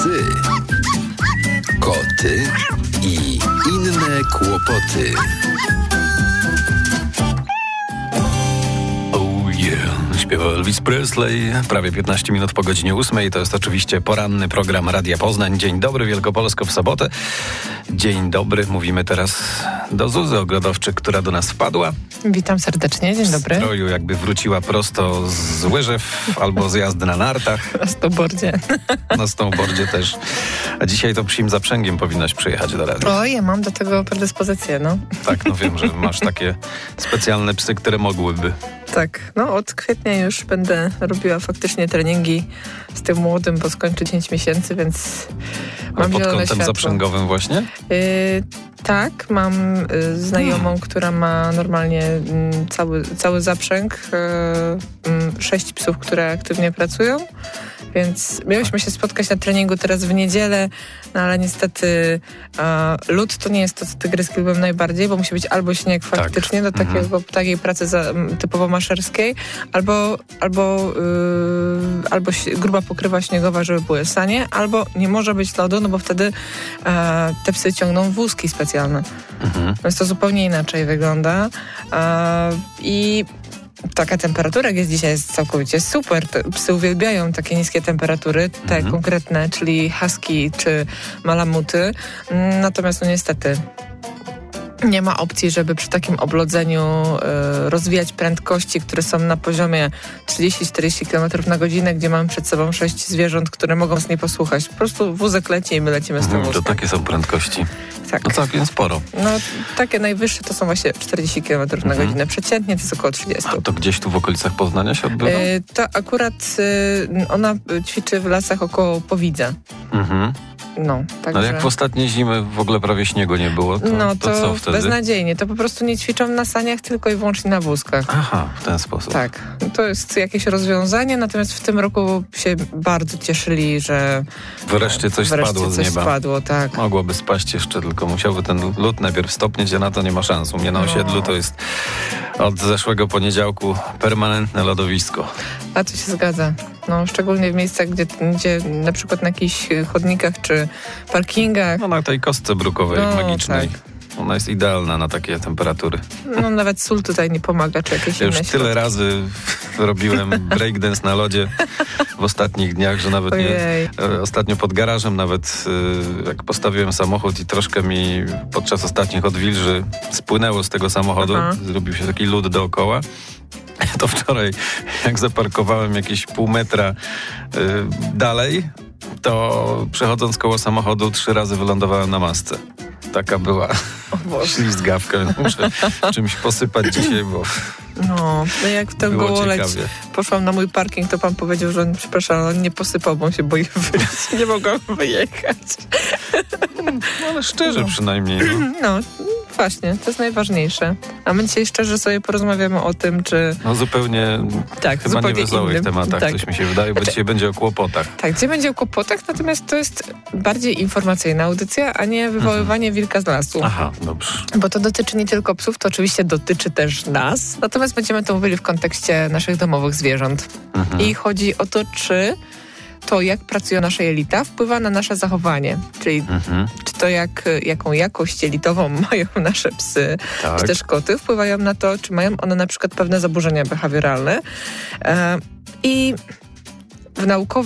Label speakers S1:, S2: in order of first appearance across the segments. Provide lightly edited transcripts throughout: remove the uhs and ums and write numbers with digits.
S1: psy, koty i inne kłopoty.
S2: Śpiewał Elvis Presley, prawie 15 minut po godzinie 8. To jest oczywiście poranny program Radia Poznań. Dzień dobry, Wielkopolsko w sobotę. Dzień dobry, mówimy teraz do Zuzy Ogrodowczyk, która do nas wpadła.
S3: Witam serdecznie, dzień dobry.
S2: W stroju jakby wróciła prosto z łyżew albo z jazdy na nartach.
S3: Na snowboardzie.
S2: Na snowboardzie też. A dzisiaj to psim zaprzęgiem powinnaś przyjechać do radia.
S3: O, ja mam do tego predyspozycję, no.
S2: Tak, no wiem, że masz takie specjalne psy, które mogłyby.
S3: Tak, no od kwietnia już będę robiła faktycznie treningi z tym młodym, bo skończy 10 miesięcy, więc mam
S2: pod
S3: zielone
S2: kątem
S3: światło.
S2: zaprzęgowym właśnie?
S3: Tak, mam znajomą, która ma normalnie cały zaprzęg, 6 psów, które aktywnie pracują, więc miałyśmy się spotkać na treningu teraz w niedzielę, no ale niestety lód to nie jest to, co tygryski lubią najbardziej, bo musi być albo śnieg faktycznie do takiej pracy typowo maszerskiej, albo gruba pokrywa śniegowa, żeby były sanie, albo nie może być lodu, no bo wtedy te psy ciągną wózki specjalne. Więc to zupełnie inaczej wygląda. I taka temperatura, jak jest dzisiaj, jest całkowicie super. Psy uwielbiają takie niskie temperatury, te konkretne, czyli husky czy malamuty. Natomiast no niestety nie ma opcji, żeby przy takim oblodzeniu rozwijać prędkości, które są na poziomie 30-40 km na godzinę, gdzie mamy przed sobą 6 zwierząt, które mogą nas nie posłuchać. Po prostu wózek leci i my lecimy z tym wózkiem.
S2: To takie są prędkości.
S3: Tak.
S2: No całkiem sporo.
S3: No takie najwyższe to są właśnie 40 km na godzinę. Przeciętnie to jest około 30.
S2: A to gdzieś tu w okolicach Poznania się odbywa?
S3: To akurat ona ćwiczy w lasach około Powidza. No, także...
S2: Ale jak w ostatniej zimy w ogóle prawie śniegu nie było, to co wtedy?
S3: Beznadziejnie. To po prostu nie ćwiczą na saniach, tylko i wyłącznie na wózkach.
S2: Aha, w ten sposób.
S3: Tak. To jest jakieś rozwiązanie, natomiast w tym roku się bardzo cieszyli, że
S2: wreszcie coś spadło z nieba.
S3: Spadło, tak.
S2: Mogłoby spaść jeszcze, tylko musiałby ten lód najpierw stopnieć, a na to nie ma szans. U mnie na osiedlu to jest od zeszłego poniedziałku permanentne lodowisko.
S3: A to się zgadza. No, szczególnie w miejscach, gdzie na przykład na jakichś chodnikach czy parkingach.
S2: No na tej kostce brukowej magicznej. Tak. Ona jest idealna na takie temperatury.
S3: No nawet sól tutaj nie pomaga, czy jakieś
S2: ja
S3: inne
S2: już tyle razy robiłem breakdance na lodzie w ostatnich dniach, że nawet ostatnio pod garażem nawet jak postawiłem samochód i troszkę mi podczas ostatnich odwilży spłynęło z tego samochodu, zrobił się taki lód dookoła. To wczoraj, jak zaparkowałem jakieś pół metra dalej, to przechodząc koło samochodu 3 razy wylądowałem na masce. Taka była ślizgawka, więc muszę czymś posypać dzisiaj, bo
S3: no jak w tę Gołoleć poszłam na mój parking, to pan powiedział, że przepraszam, on nie posypał, bo on się boi wyjść. Nie mogłam wyjechać.
S2: No, ale szczerze przynajmniej.
S3: No, właśnie, to jest najważniejsze. A my dzisiaj szczerze sobie porozmawiamy o tym, czy...
S2: No zupełnie, chyba nie wesołych tematach, coś mi się wydaje, bo dzisiaj będzie o kłopotach.
S3: Tak, dzisiaj będzie o kłopotach, natomiast to jest bardziej informacyjna audycja, a nie wywoływanie wilka z lasu.
S2: Aha, dobrze.
S3: Bo to dotyczy nie tylko psów, to oczywiście dotyczy też nas, natomiast będziemy to mówili w kontekście naszych domowych zwierząt. I chodzi o to, czy to, jak pracują nasze jelita, wpływa na nasze zachowanie. Czyli czy to, jaką jakość jelitową mają nasze psy, czy też koty, wpływają na to, czy mają one na przykład pewne zaburzenia behawioralne. I w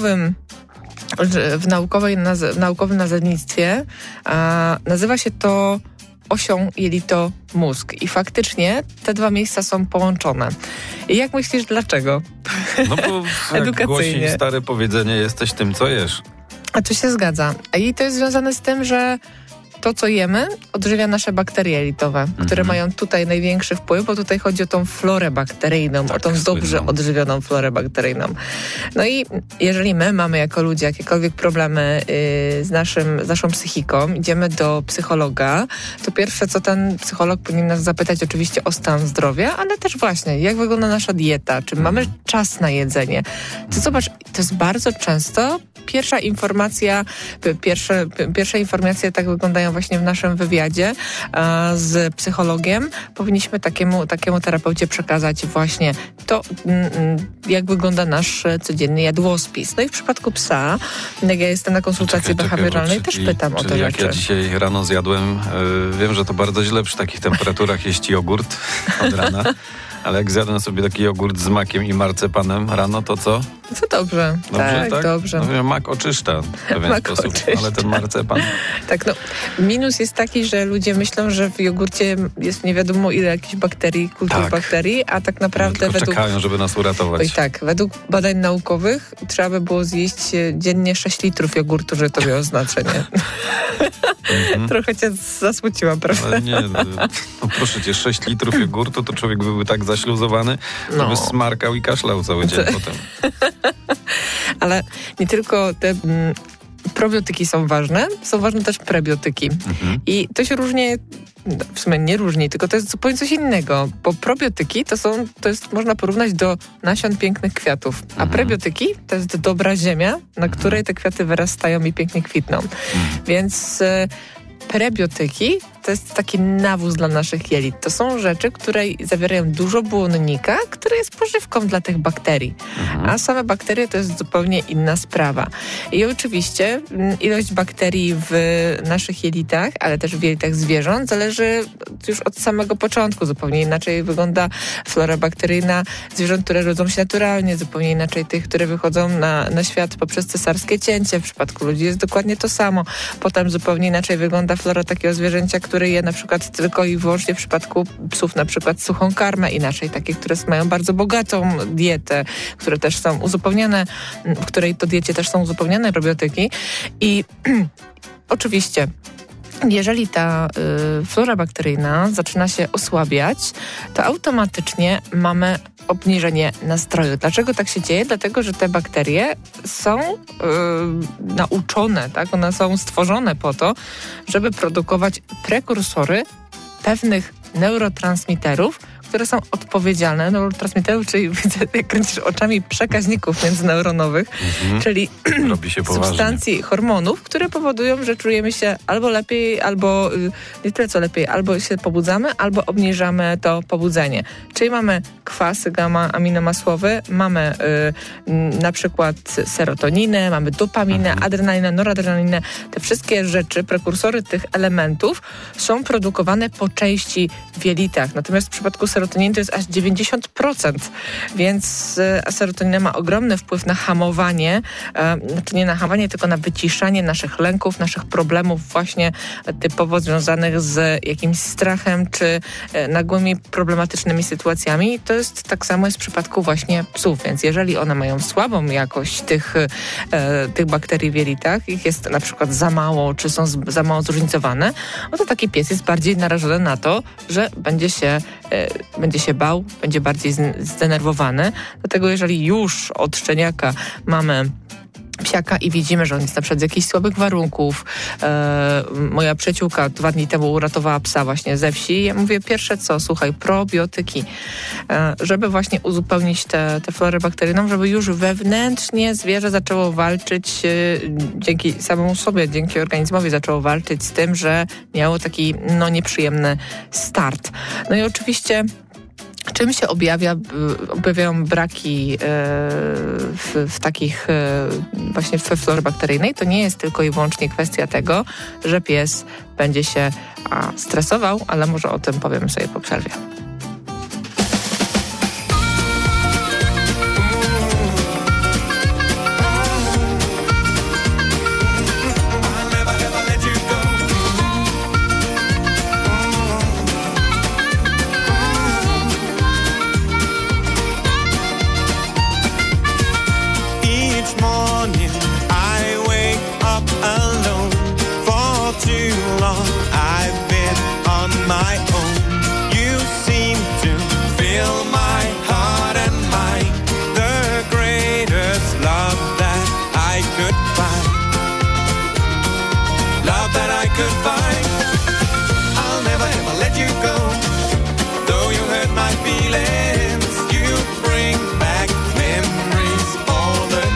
S3: naukowym nazewnictwie nazywa się to osią jelito-mózg. I faktycznie te dwa miejsca są połączone. I jak myślisz, dlaczego?
S2: No bo jak głosi stare powiedzenie, jesteś tym, co jesz.
S3: A to się zgadza. I to jest związane z tym, że to, co jemy, odżywia nasze bakterie jelitowe, które mają tutaj największy wpływ, bo tutaj chodzi o tą florę bakteryjną, o tą dobrze odżywioną florę bakteryjną. No i jeżeli my mamy jako ludzie jakiekolwiek problemy z naszą psychiką, idziemy do psychologa, to pierwsze, co ten psycholog powinien nas zapytać, oczywiście o stan zdrowia, ale też właśnie, jak wygląda nasza dieta, czy mamy czas na jedzenie. To zobacz, to jest bardzo często pierwsze informacje tak wyglądają właśnie w naszym wywiadzie z psychologiem, powinniśmy takiemu terapeucie przekazać właśnie to, jak wygląda nasz codzienny jadłospis. No i w przypadku psa, jak ja jestem na konsultacji behawioralnej, też pytam o te
S2: jak
S3: rzeczy.
S2: Ja dzisiaj rano zjadłem, wiem, że to bardzo źle przy takich temperaturach jeść jogurt od rana, ale jak zjadłem sobie taki jogurt z makiem i marcepanem rano, to co?
S3: To dobrze. Tak, dobrze.
S2: No, mak oczyszcza w pewien sposób, ale ten marcepan...
S3: Tak, no minus jest taki, że ludzie myślą, że w jogurcie jest nie wiadomo ile jakichś bakterii, kultur bakterii, a tak naprawdę
S2: czekają, żeby nas uratować.
S3: Oj tak, według badań naukowych trzeba by było zjeść dziennie 6 litrów jogurtu, żeby to miało znaczenie. Trochę cię zasmuciłam, prawda?
S2: Ale nie, no proszę cię, 6 litrów jogurtu, to człowiek byłby tak zaśluzowany, to by smarkał i kaszlał cały dzień potem.
S3: Ale nie tylko te probiotyki są ważne też prebiotyki. I to się różni, w sumie nie różni, tylko to jest zupełnie coś innego, bo probiotyki to jest można porównać do nasion pięknych kwiatów, a prebiotyki to jest dobra ziemia, na której te kwiaty wyrastają i pięknie kwitną. Więc prebiotyki to jest taki nawóz dla naszych jelit. To są rzeczy, które zawierają dużo błonnika, który jest pożywką dla tych bakterii. A same bakterie to jest zupełnie inna sprawa. I oczywiście ilość bakterii w naszych jelitach, ale też w jelitach zwierząt zależy już od samego początku. Zupełnie inaczej wygląda flora bakteryjna zwierząt, które rodzą się naturalnie, zupełnie inaczej tych, które wychodzą na świat poprzez cesarskie cięcie. W przypadku ludzi jest dokładnie to samo. Potem zupełnie inaczej wygląda flora takiego zwierzęcia, który je na przykład tylko i wyłącznie w przypadku psów na przykład suchą karmę, inaczej takie, które mają bardzo bogatą dietę, które też są uzupełniane, w której to diecie też są uzupełniane probiotyki i oczywiście jeżeli ta flora bakteryjna zaczyna się osłabiać, to automatycznie mamy obniżenie nastroju. Dlaczego tak się dzieje? Dlatego, że te bakterie są nauczone, tak? One są stworzone po to, żeby produkować prekursory pewnych neurotransmiterów, które są odpowiedzialne, neurotransmiterów, czyli jak kręcisz oczami, przekaźników międzyneuronowych, czyli substancji, hormonów, które powodują, że czujemy się albo lepiej, albo nie tyle co lepiej, albo się pobudzamy, albo obniżamy to pobudzenie. Czyli mamy kwasy gamma-aminomasłowe, mamy na przykład serotoninę, mamy dopaminę, adrenalinę, noradrenalinę. Te wszystkie rzeczy, prekursory tych elementów są produkowane po części w jelitach. Natomiast w przypadku serotoniny to jest aż 90%, więc serotonina ma ogromny wpływ na hamowanie, znaczy nie na hamowanie, tylko na wyciszanie naszych lęków, naszych problemów właśnie typowo związanych z jakimś strachem czy nagłymi problematycznymi sytuacjami. To jest tak samo jest w przypadku właśnie psów, więc jeżeli one mają słabą jakość tych bakterii w jelitach, ich jest na przykład za mało, czy są za mało zróżnicowane, no to taki pies jest bardziej narażony na to, że będzie się bał, będzie bardziej zdenerwowany. Dlatego jeżeli już od szczeniaka mamy psiaka i widzimy, że on jest na przykład z jakichś słabych warunków. Moja przyjaciółka 2 dni temu uratowała psa właśnie ze wsi. Ja mówię, pierwsze co, słuchaj, probiotyki. Żeby właśnie uzupełnić tę florę bakteryjną, żeby już wewnętrznie zwierzę zaczęło walczyć dzięki samemu sobie, dzięki organizmowi zaczęło walczyć z tym, że miało taki nieprzyjemny start. No i oczywiście czym się objawiają braki w takich właśnie we florze bakteryjnej? To nie jest tylko i wyłącznie kwestia tego, że pies będzie się stresował, ale może o tym powiemy sobie po przerwie.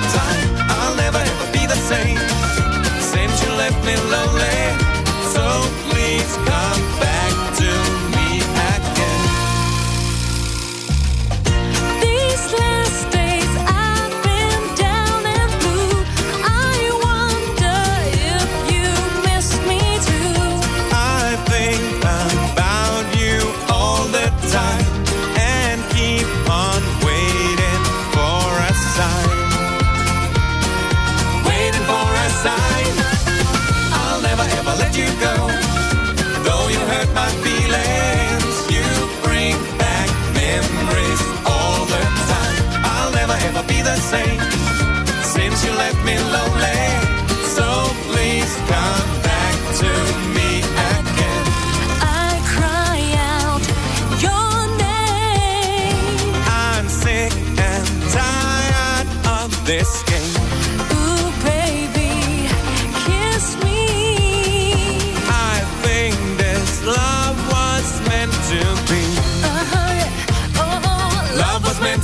S4: Lonely, so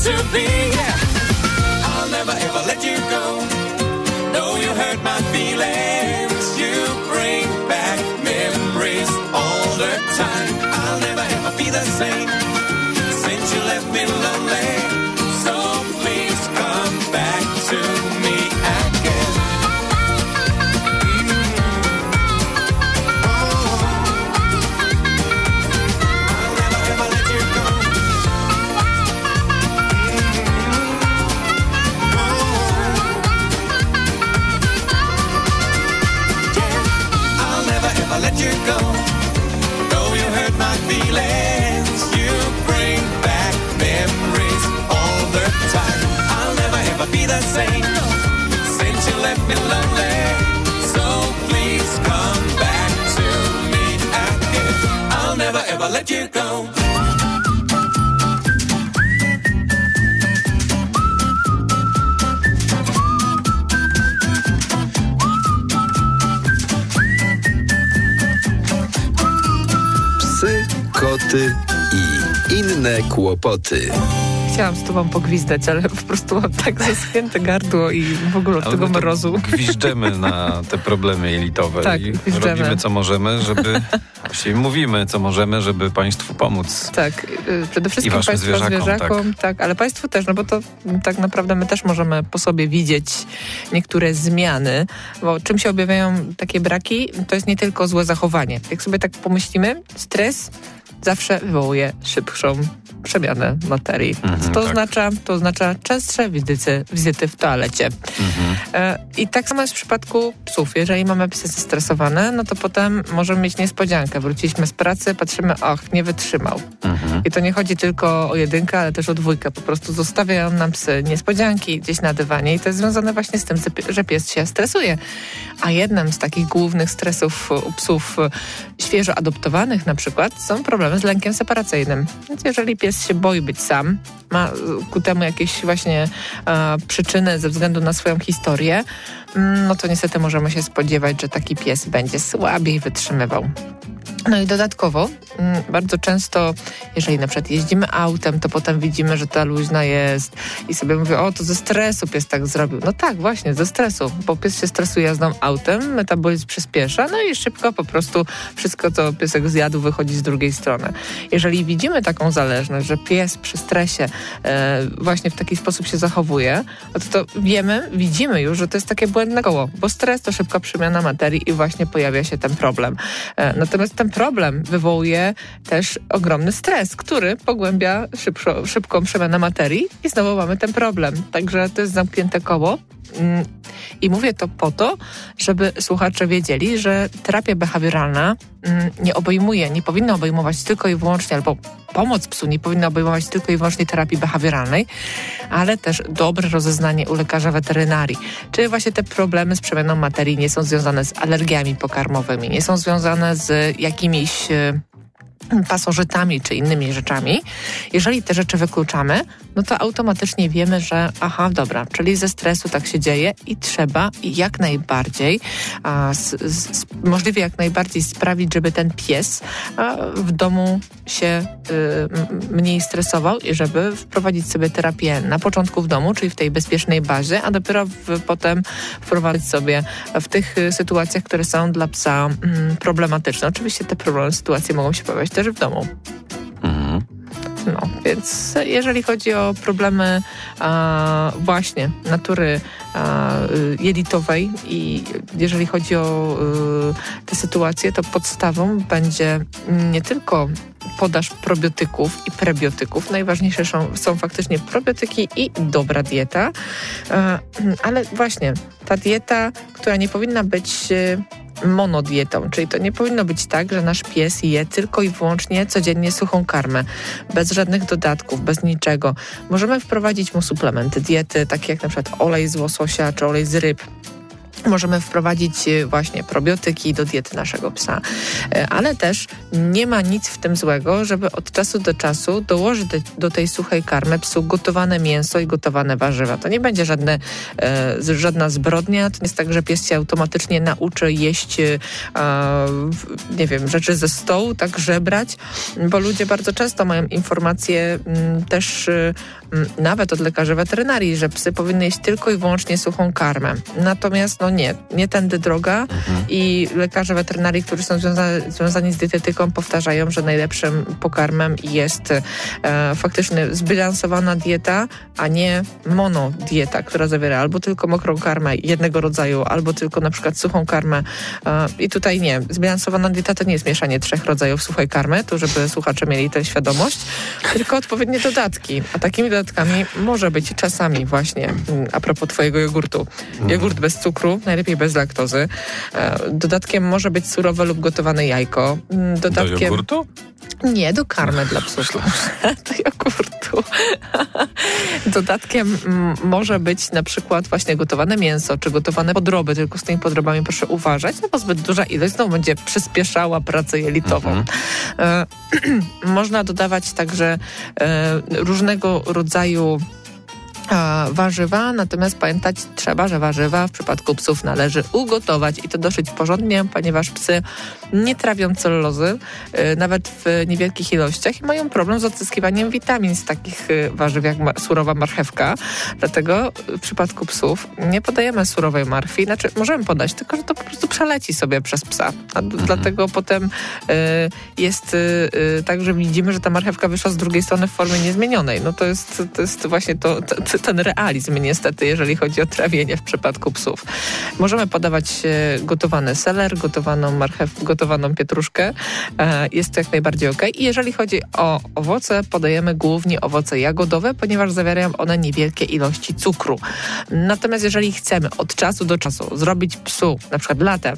S4: to be. Yeah. I'll never ever let you go. No, you hurt my feelings. You bring back memories all the time. I'll never ever be the same since you left me lonely. So please come back to me again. I'll never ever let you go. I'll never ever let you go. Though you hurt my feelings, you bring back memories all the time. I'll never ever be the same since you left me lonely. So please come back to me again. I'll never ever let you go.
S1: Psy, koty i inne kłopoty.
S3: Chciałam z tobą pogwizdać, ale po prostu mam tak zaschnięte gardło i w ogóle od tego mrozu.
S2: Gwiżdżemy na te problemy jelitowe
S3: tak,
S2: i
S3: gwiżdżemy.
S2: robimy co możemy, żeby... Właściwie mówimy co możemy, żeby państwu pomóc.
S3: Tak, przede wszystkim
S2: I waszym
S3: zwierzakom, tak, ale państwu też, no bo to tak naprawdę my też możemy po sobie widzieć niektóre zmiany, bo czym się objawiają takie braki, to jest nie tylko złe zachowanie. Jak sobie tak pomyślimy, stres zawsze wywołuje szybszą przemianę materii. Co to oznacza? To oznacza częstsze wizyty w toalecie. I tak samo jest w przypadku psów. Jeżeli mamy psy zestresowane, no to potem możemy mieć niespodziankę. Wróciliśmy z pracy, patrzymy, nie wytrzymał. I to nie chodzi tylko o jedynkę, ale też o dwójkę. Po prostu zostawiają nam psy niespodzianki gdzieś na dywanie i to jest związane właśnie z tym, że pies się stresuje. A jednym z takich głównych stresów u psów świeżo adoptowanych na przykład są problemy z lękiem separacyjnym. Więc jeżeli pies się boi być sam, ma ku temu jakieś właśnie przyczyny ze względu na swoją historię, no to niestety możemy się spodziewać, że taki pies będzie słabiej wytrzymywał. No i dodatkowo bardzo często, jeżeli na przykład jeździmy autem, to potem widzimy, że ta luźna jest i sobie mówię, to ze stresu pies tak zrobił. No tak, właśnie, ze stresu, bo pies się stresuje jazdą autem, metabolizm przyspiesza, no i szybko po prostu wszystko, co piesek zjadł, wychodzi z drugiej strony. Jeżeli widzimy taką zależność, że pies przy stresie właśnie w taki sposób się zachowuje, no to widzimy już, że to jest takie błędne koło, bo stres to szybka przemiana materii i właśnie pojawia się ten problem. Natomiast ten problem wywołuje też ogromny stres, który pogłębia szybką przemianę materii i znowu mamy ten problem. Także to jest zamknięte koło. I mówię to po to, żeby słuchacze wiedzieli, że terapia behawioralna nie powinna obejmować tylko i wyłącznie, albo pomoc psu nie powinna obejmować tylko i wyłącznie terapii behawioralnej, ale też dobre rozeznanie u lekarza weterynarii. Czy właśnie te problemy z przemianą materii nie są związane z alergiami pokarmowymi, nie są związane z jakimiś pasożytami czy innymi rzeczami. Jeżeli te rzeczy wykluczamy, no to automatycznie wiemy, że dobra, czyli ze stresu tak się dzieje i trzeba jak najbardziej, możliwie jak najbardziej sprawić, żeby ten pies w domu się mniej stresował i żeby wprowadzić sobie terapię na początku w domu, czyli w tej bezpiecznej bazie, a dopiero potem wprowadzić sobie w tych sytuacjach, które są dla psa problematyczne. Oczywiście te sytuacje mogą się pojawiać też w domu. No, więc jeżeli chodzi o problemy właśnie natury jelitowej i jeżeli chodzi o te sytuacje, to podstawą będzie nie tylko podaż probiotyków i prebiotyków. Najważniejsze są faktycznie probiotyki i dobra dieta, ale właśnie ta dieta, która nie powinna być monodietą, czyli to nie powinno być tak, że nasz pies je tylko i wyłącznie codziennie suchą karmę, bez żadnych dodatków, bez niczego. Możemy wprowadzić mu suplementy diety, takie jak na przykład olej z łososia czy olej z ryb. Możemy wprowadzić właśnie probiotyki do diety naszego psa, ale też nie ma nic w tym złego, żeby od czasu do czasu dołożyć do tej suchej karmy psu gotowane mięso i gotowane warzywa. To nie będzie żadna zbrodnia, to nie jest tak, że pies się automatycznie nauczy jeść rzeczy ze stołu, tak żebrać, bo ludzie bardzo często mają informacje też nawet od lekarzy weterynarii, że psy powinny jeść tylko i wyłącznie suchą karmę. Natomiast nie tędy droga i lekarze weterynarii, którzy są związani z dietetyką, powtarzają, że najlepszym pokarmem jest faktycznie zbilansowana dieta, a nie monodieta, która zawiera albo tylko mokrą karmę jednego rodzaju, albo tylko na przykład suchą karmę. I tutaj nie. Zbilansowana dieta to nie jest mieszanie 3 rodzajów suchej karmy, to żeby słuchacze mieli tę świadomość, tylko odpowiednie dodatki. A takimi dodatkami może być czasami właśnie, a propos twojego jogurtu, jogurt bez cukru, najlepiej bez laktozy. Dodatkiem może być surowe lub gotowane jajko.
S2: Do jogurtu?
S3: Nie, do karmy dla psów. Do jogurtu. Dodatkiem może być na przykład właśnie gotowane mięso, czy gotowane podroby, tylko z tymi podrobami proszę uważać, no bo zbyt duża ilość znowu będzie przyspieszała pracę jelitową. Można dodawać także różnego rodzaju warzywa, natomiast pamiętać trzeba, że warzywa w przypadku psów należy ugotować i to dosyć porządnie, ponieważ psy nie trawią celulozy, nawet w niewielkich ilościach i mają problem z odzyskiwaniem witamin z takich warzyw jak surowa marchewka. Dlatego w przypadku psów nie podajemy surowej marchwi, znaczy możemy podać, tylko że to po prostu przeleci sobie przez psa. Dlatego potem jest tak, że widzimy, że ta marchewka wyszła z drugiej strony w formie niezmienionej. No to jest właśnie ten realizm niestety, jeżeli chodzi o trawienie w przypadku psów. Możemy podawać gotowany seler, gotowaną marchewkę, gotowaną pietruszkę. Jest to jak najbardziej okej. I jeżeli chodzi o owoce, podajemy głównie owoce jagodowe, ponieważ zawierają one niewielkie ilości cukru. Natomiast jeżeli chcemy od czasu do czasu zrobić psu, na przykład latem,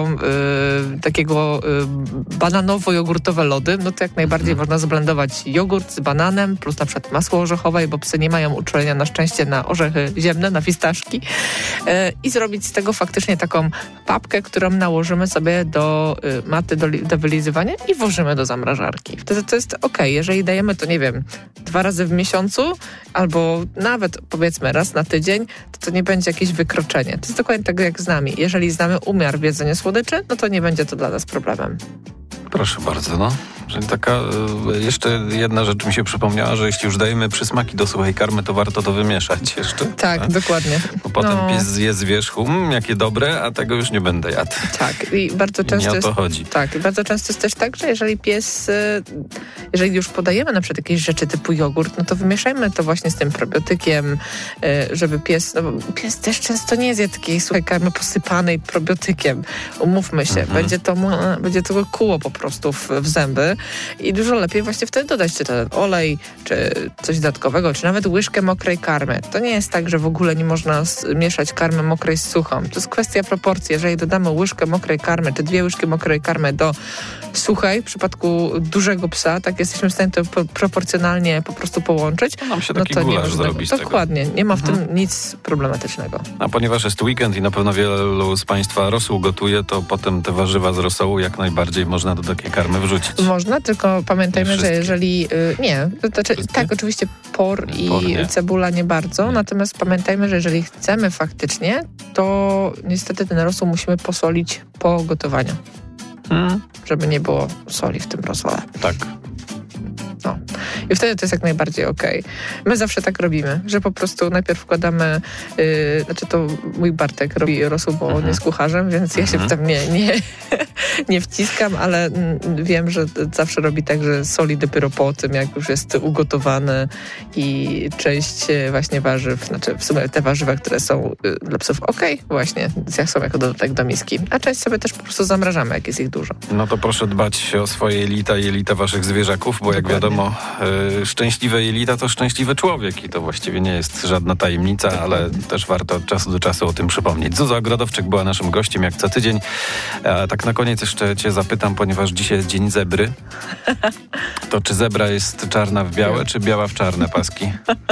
S3: takiego bananowo-jogurtowe lody, no to jak najbardziej można zblendować jogurt z bananem, plus na przykład masło orzechowe, bo psy nie mają uczulenia na szczęście na orzechy ziemne, na fistaszki i zrobić z tego faktycznie taką papkę, którą nałożymy sobie do maty do wylizywania i włożymy do zamrażarki. Wtedy to jest okej. Jeżeli dajemy to, nie wiem, 2 razy w miesiącu albo nawet powiedzmy raz na tydzień, to nie będzie jakieś wykroczenie. To jest dokładnie tak jak z nami. Jeżeli znamy umiar w jedzeniu słodyczy, no to nie będzie to dla nas problemem.
S2: Proszę bardzo, no. Czyli taka jeszcze jedna rzecz mi się przypomniała, że jeśli już dajemy przysmaki do suchej karmy, to warto to wymieszać jeszcze.
S3: Tak, dokładnie.
S2: Bo potem pies zje z wierzchu, jakie dobre, a tego już nie będę jadł.
S3: Tak, i bardzo często
S2: nie o to chodzi.
S3: Tak, i bardzo często jest też tak, że jeżeli pies, jeżeli już podajemy na przykład jakieś rzeczy typu jogurt, no to wymieszajmy to właśnie z tym probiotykiem, żeby pies, no bo pies też często nie zje takiej suchej karmy posypanej probiotykiem. Umówmy się, będzie to kłuło po prostu w zęby i dużo lepiej właśnie wtedy dodać czy ten olej, czy coś dodatkowego, czy nawet łyżkę mokrej karmy. To nie jest tak, że w ogóle nie można mieszać karmy mokrej z suchą. To jest kwestia proporcji. Jeżeli dodamy łyżkę mokrej karmy, czy 2 łyżki mokrej karmy do suchej, w przypadku dużego psa, tak jesteśmy w stanie to proporcjonalnie po prostu połączyć.
S2: Nam się taki gulasz zrobić.
S3: Dokładnie. Nie ma w tym nic problematycznego.
S2: A ponieważ jest weekend i na pewno wielu z Państwa rosół gotuje, to potem te warzywa z rosołu jak najbardziej można do takiej karmy wrzucić.
S3: Można, tylko pamiętajmy, że jeżeli... nie, to znaczy, tak, oczywiście por i cebula nie bardzo, natomiast pamiętajmy, że jeżeli chcemy faktycznie, to niestety ten rosół musimy posolić po gotowaniu. Żeby nie było soli w tym rosole.
S2: Tak.
S3: No. I wtedy to jest jak najbardziej okej. My zawsze tak robimy, że po prostu najpierw wkładamy, znaczy to mój Bartek robi rosół, bo on jest kucharzem, więc ja się w tym nie wciskam, ale wiem, że zawsze robi tak, że soli dopiero po tym, jak już jest ugotowany i część właśnie warzyw, znaczy w sumie te warzywa, które są dla psów właśnie, jak są jako dodatek do miski, a część sobie też po prostu zamrażamy, jak jest ich dużo.
S2: No to proszę dbać o swoje jelita i jelita waszych zwierzaków, bo jak wiadomo, szczęśliwe jelita to szczęśliwy człowiek i to właściwie nie jest żadna tajemnica, ale też warto od czasu do czasu o tym przypomnieć. Zuza Ogrodowczyk była naszym gościem jak co tydzień. A tak na koniec jeszcze cię zapytam, ponieważ dzisiaj jest Dzień Zebry. To czy zebra jest czarna w białe, czy biała w czarne paski?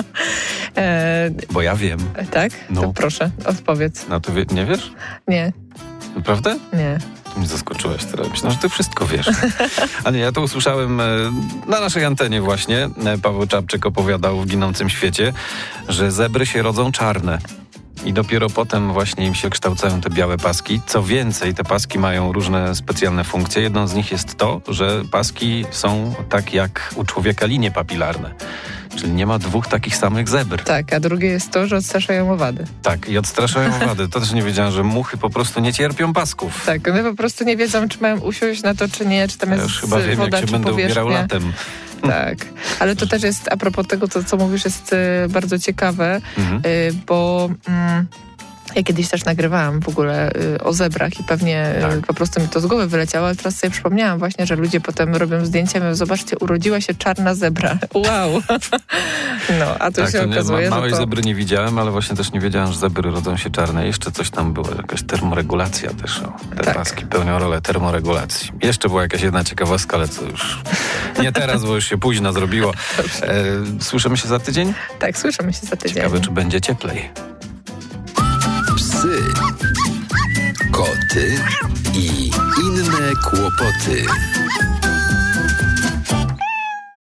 S2: Bo ja wiem.
S3: Tak?
S2: No.
S3: To proszę, odpowiedz.
S2: No to nie wiesz?
S3: Nie.
S2: Naprawdę?
S3: Nie.
S2: Ty mnie zaskoczyłaś teraz. Myślę, że ty wszystko wiesz. A nie, ja to usłyszałem na naszej antenie właśnie. Paweł Czapczyk opowiadał w Ginącym Świecie, że zebry się rodzą czarne. i dopiero potem właśnie im się kształcają te białe paski. Co więcej, te paski mają różne specjalne funkcje. Jedną z nich jest to, że paski są tak jak u człowieka linie papilarne. Czyli nie ma dwóch takich samych zebr.
S3: Tak, a drugie jest to, że odstraszają owady.
S2: Tak, i odstraszają owady. To też nie wiedziałem, że muchy po prostu nie cierpią pasków.
S3: Tak, one po prostu nie wiedzą, czy mają usiąść na to, czy nie, czy tam
S2: Ja
S3: jest
S2: już chyba wiem,
S3: woda,
S2: jak
S3: czy
S2: się będę
S3: powierzchnia.
S2: ubierał latem.
S3: Tak, ale to też jest, a propos tego, co mówisz, jest bardzo ciekawe, bo ja kiedyś też nagrywałam w ogóle o zebrach i pewnie po prostu mi to z głowy wyleciało, ale teraz sobie przypomniałam właśnie, że ludzie potem robią zdjęcia i mówią, zobaczcie, urodziła się czarna zebra. Wow! No, a tu się okazuje,
S2: małej
S3: że to...
S2: zebry nie widziałem, ale właśnie też nie wiedziałem, że zebry rodzą się czarne. Jeszcze coś tam było, jakaś termoregulacja też. Te paski pełnią rolę termoregulacji. Jeszcze była jakaś jedna ciekawostka, ale co już nie teraz, bo już się późno zrobiło. Słyszymy się za tydzień?
S3: Tak, słyszymy się za tydzień.
S2: Ciekawe, czy będzie cieplej.
S1: Psy, koty i inne kłopoty.